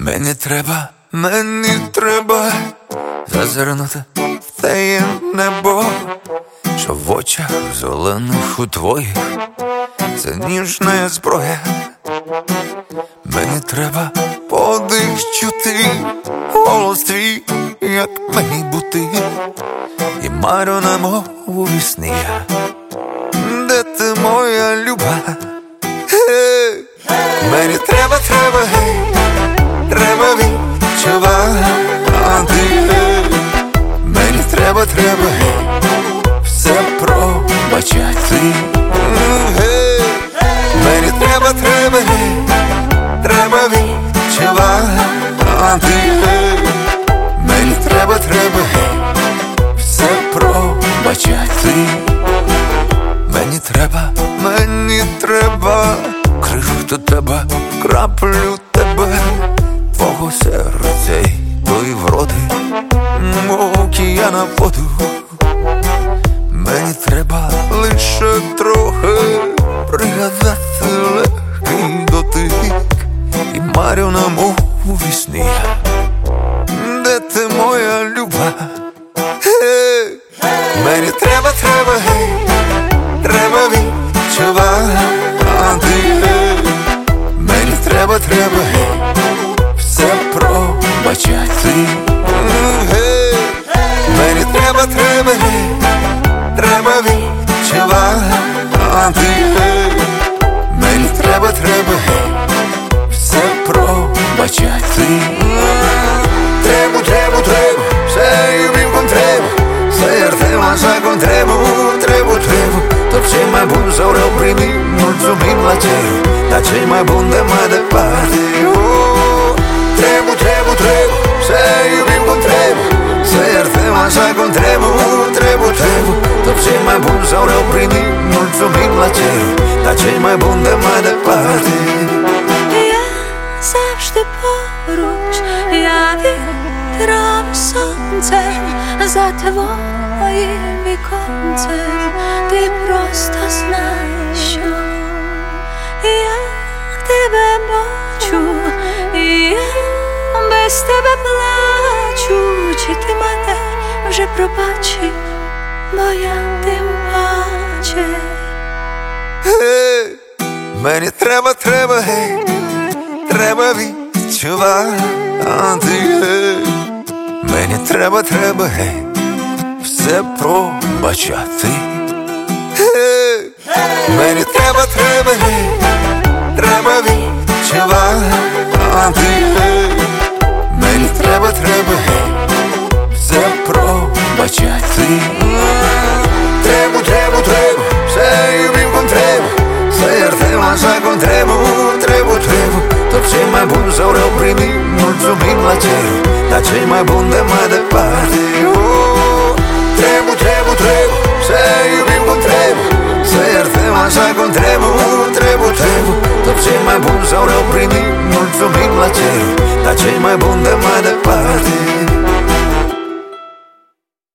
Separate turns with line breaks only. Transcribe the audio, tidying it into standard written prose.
Мені треба зазирнути в те небо, що в очах зелених у твоїх це ніжна зброя. Мені треба подих чути, голос твій, як мені бути, і марю немов у вісні я. Де ти, моя люба? Гей! Мені треба, гей, треба відчувати. Мені треба, гей, все пробачати. Гей! Мені треба, гей, треба відчувати. Мені треба, гей, все пробачати. Мені треба крихту тебе, краплю тебе, твого серця й тої вроди, мов океана воду. Мені треба лише трохи пригадати легкий дотик, і марю немов у вісні я. Де ти, моя люба? Гей! Мені треба, гей, треба відчувати. Мені треба, гей, все пробачати. Гей! Мені треба, гей, треба відчувати. Мені треба, гей, все пробачати. Требу, все любим треба, сердема законтребу, требу, tot ce mai bun s-au rău primit, mulțumim la cer, dar cei mai bun de mai departe. Trebu, să iubim cum trebuie, să iertăm așa cum trebuie. Tot cei mai bun s-au rău primit, mulțumim la cer, dar cei mai bun de mai departe.
Ja zawsze poruч, ja wietram słońcem za twoim wiekońcem. Ти просто знай, що я тебе бачу, і я без тебе плачу. Чи ти мене вже пробачив, бо я тим паче.
Гей! Мені треба, гей, треба відчувати. Гей! Мені треба, гей, все пробачати. Гей! Мені треба, гей, треба відчувати. Гей! Мені треба, гей, все пробачати. Требу, все любим cum trebuie, să iertăm așa cum trebuie. Tot ce mai bun s-au rău primit, mulțumim la cer, dar cei mai bun de mai departe. Trebu, să iubim cum trebuie, să iertăm așa cum trebuie. Tot cei mai bun s-au rău primit, mulțumim la cer, dar cei mai bun de mai departe.